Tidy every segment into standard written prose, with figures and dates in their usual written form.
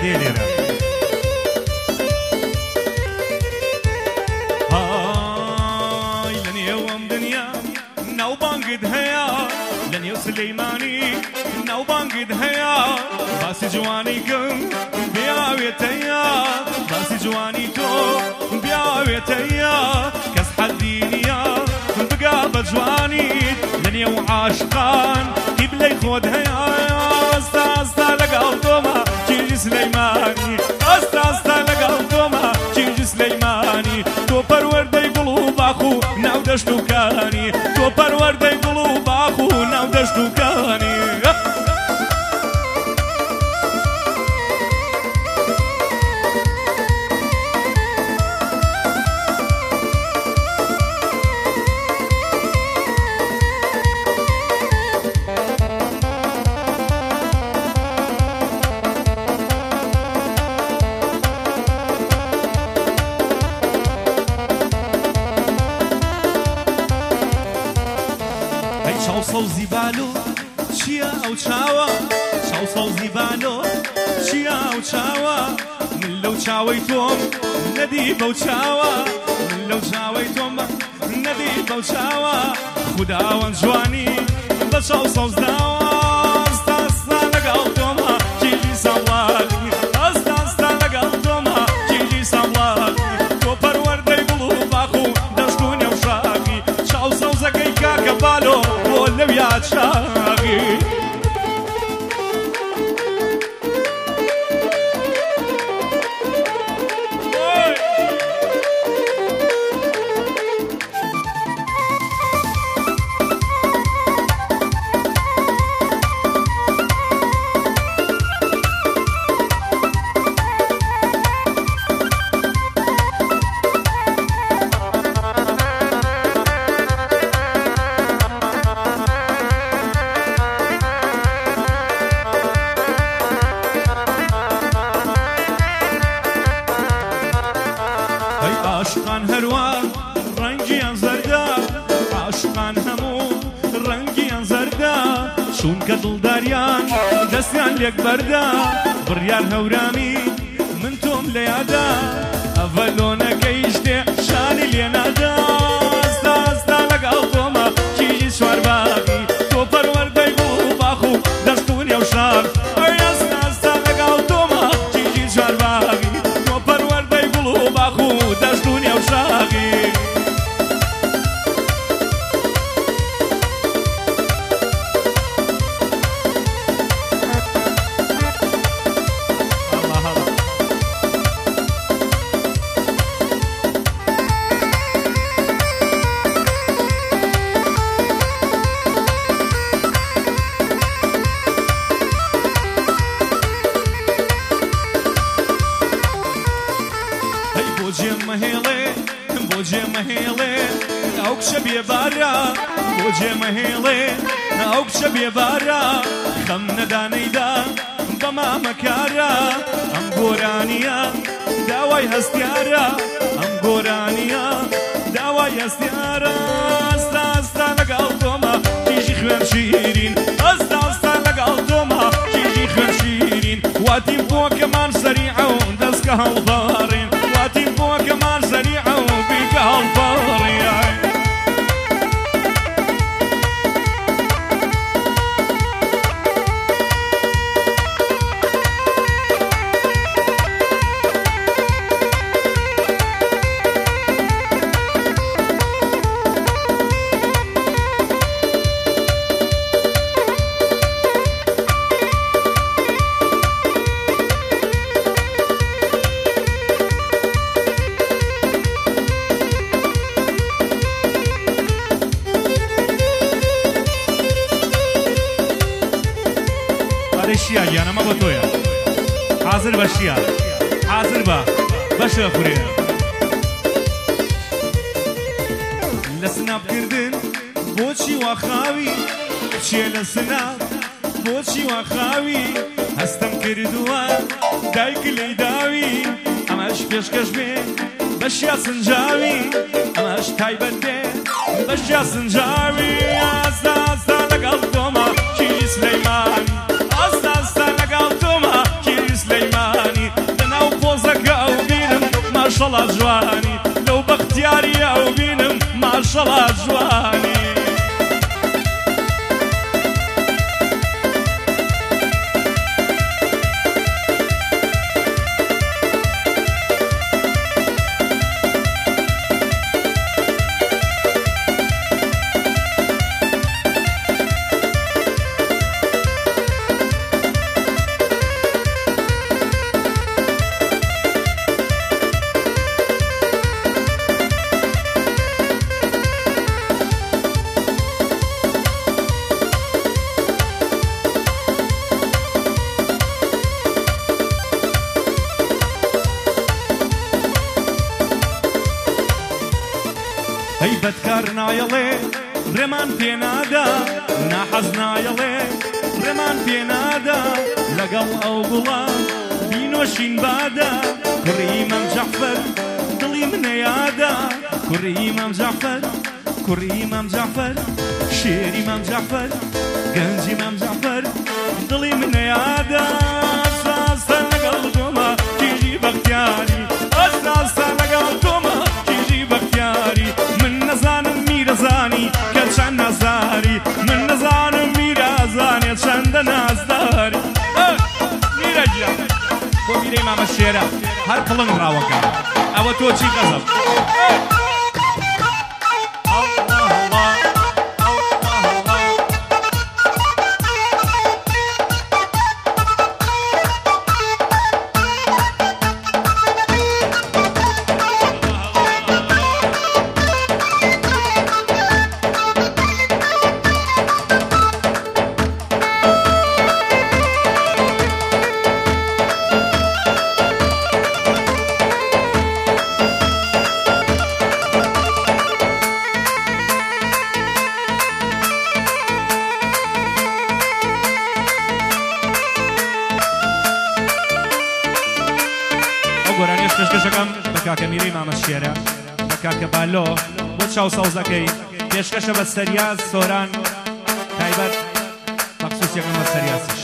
زیادەیە لێرە لە نێو ئەم دنیا ناوبانگت هەیە لە نێو سلەیمانی ناوبانگت هەیە باسی جوانی کەم بیاوێتەیە باسی جوانی تۆ بیاوێتەیە کەس حەدی نییە بگا بە جوانیت لە نێو عاشقان قیبلەی خۆت هەیە ئاستا ئاستا لەگەڵ تۆمە کیژی سلەیمانی ئاستا ئاستا لەگەڵ تۆمە کیژی سلەیمانی تۆ پەروەردەی گوڵ و باخ و ناو دەشت و کانی تۆ پەروەردەی گوڵ و باخ و ناو دەشت و کانی چاوسەوزی بالۆ چییە ئەو چاوە چاوسەوزی بالۆ چییە ئەو چاوە من لەو چاوەی تۆم نەدی بەو چاوە من لەو چاوەی تۆم نەدی بەو چاوە خوداوەند جوانی بە چاوسەوز داوە ئاستا ئاستا لەگەڵ تۆمە کیژی ساڵاتی ئاستا ئاستا لەگەڵ تۆمە کیژی ساڵاتی تۆ پەروەردەی گوڵ و باخ و دەشت و نێوشاقی چاوسەوزەکەی کاکە بالۆ لو يا شاغي عاشقان هەروە ڕەنگیان زەردە عاشقان هەموو ڕەنگیان زەردە چونکە دڵداریان دەستیان لێک بەردە بڕیار هەورامی من تۆم لە یادا ئەڤەلۆنەکەی شتێ شانی لێ نادا ئاستا ئاستا لەگەڵ تۆمە کیژی چوارباغی تۆ پەروەردەی گوڵ و باخ و دەشت و نێوشار ئاستا ئاستا لەگەڵ تۆمە کیژی چوارباغی تۆ پەروەردەی گوڵ و باخ و دەشت و نێوشاغی بۆ جێمەهێڵێ ئەو کچە بێبارە بۆ جێمەهێڵێ ئەو کچە بێبارە خەم نەدانەیدا بە مامەکارە ئەم گۆرانیە داوای هەستیارە ئەم گۆرانیە داوای هەستیارە ئاستا ئاستا لەگەڵ تۆمە کیژی خوێن شیرین ئاستا ئاستا لەگەڵ تۆمە کیژی خوێن شیرین واتیم بۆکەمان سەریعە و دەستکە هەڵبارین واتیم بۆکەمان سەریعە و بیکە هەڵبارین شیعه گیانەمە بۆ تۆیە حازر بە شیعه حازر بە بەشە خوێ لە سنابکردن بۆچی واخاوی چێ لە سناب بۆچی واخاوی هەستم کردووە دایک لەی داوی ئەمەش پێشکەش بێ بەشیا سنجاوی ئەمەش تایبەت بێ بەشیا سنجاوی ئاستا ئاستا لەگەڵ تۆمە کیژی سلەیمانی ئاستا ئاستا لەگەڵ تۆمە کیژی سلەیمانی ماشەڵڵا جوانی لەو بەختیاریە و بینم ماشەڵڵا جوانی هەیبەتکار نایەڵێ ڕێمان پێنادا ناحەز نایەڵێ ڕێمان پێنادا لەگەڵ ئەو گوڵە بینۆشین بادا کوڕی ئیمام جەعفەر دڵی منەیادا کوڕی ئیمام جەعفەر کوڕی ئیمام جەعفەر شێری ئیمام جەعفەر گەنجی ئیمام جەعفەر دڵی منەیادا ئەساسە لەگەڵ تۆمە کیژی بەختیاری ئەساسە لەگەڵ تۆمە کیژی بەختیاری نزانم میرەزانی کە چەند نازاری من نزانم میرەزانێ چەندە نازداری میرەگیان بۆ میرەی مامە شێرە هەر پڵنگ ڕاوەکە ئەوە تۆ چی قەزم گۆرانیش پێشکەشەکەم بە کاکە میرەی مامە شێرە بە کاکە بالۆ بۆ چاو سەوزەکەی پێشکەشە بە سەریاز سۆران تایبەت مەخسووسیەکەم بە سەریازش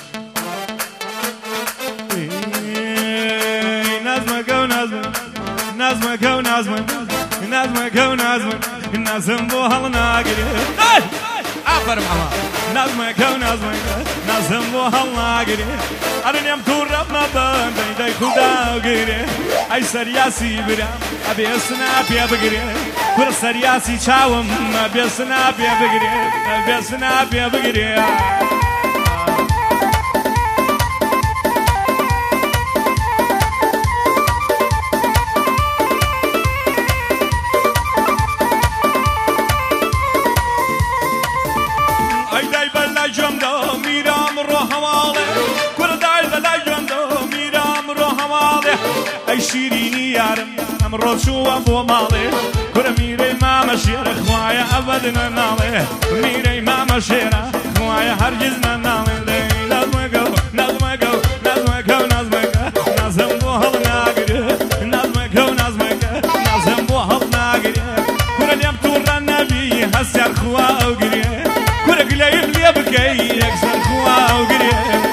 نازمەکە و نازمەکە و نازمەکە و نازم بۆ هەڵ ناگرێت ئافەرم ئەمە نازمەکە و نازم بۆ هەڵ ناگرێت ئەرنێم تووڕەب مەبەن دەی خوداگرێ ئەی سەریاسی برا ئەبێ سنا پێ بگرێ کورە سەریاسی چاوم ئەبێ سنا پێ بگرێ ئەبێ سنا پێ بگرێ ئەی دای بەلای جەمدا میرام ڕۆ هەواڵێ کورە دای بەلای جەمدا میرام ڕۆ هەواڵێ ئەی شیرینی یارم ئەمڕۆ چووە بۆ ماڵێ کورە میرەی مامە شێرە خوایە ئەبەد نەناڵێ میرەی مامە شێرە خوایە هەرگیز نەناڵێ نازمەکە و نازمەکە و نازمەکە و نازمەکە نازم بۆ هەڵ ناگرێ نازمەکە و نازمەکە نازم بۆ هەڵ ناگرێ کورە لێم تووڕە نەبی هەستیار خوا ئەو گرێ کورە گلەیم لێ بکەی یەکسەر خوا ئەو گرێ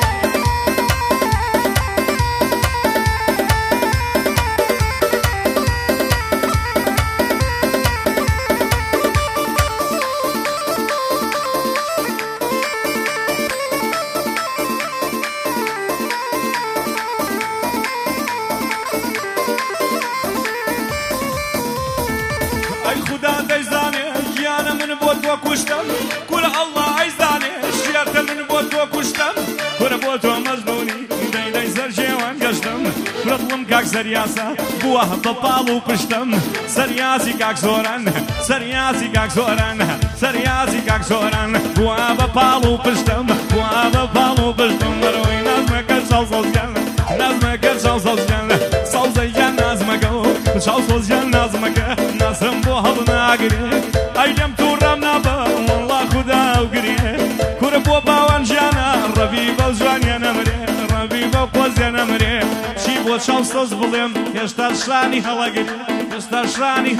ئەی خوددا دەیزانێ ژیانە من بۆ تۆ کوشتم کورە ئەڵڵا ئەیزانێ شێرتە من بۆ تۆ کوشتم کورە بۆ تۆ مەزنونی دەی سەر جێوان گەشتم کورە دڵم کاک سەریاسە بووە بە پاڵ و پشتم سەریاسی کاک زۆران سەریاسی کاک زۆران سەریاسی کاک زۆران بووە بە پاڵ و پشتم بووە بە پاڵ و پشتم بەرەوەی نازمەکە چاو سەوزگیان نازمەکە چاو سەوزگیان سەوزەیان نازمەکە و چاو سەوزگیان نازمەکە نازم بۆ هەڵ ناگرێ ئەی لێم تووڕەم نابە وەڵڵا خودا وگرێ کورە بۆ باوان ژیانە ڕەبی بەو جوانیە نەمرێ ڕەبی بەو قۆزیە نەمرێ چی بۆ چاو سەوز بڵێم هێشتا شانی هەڵەگرێ هێشتا شانی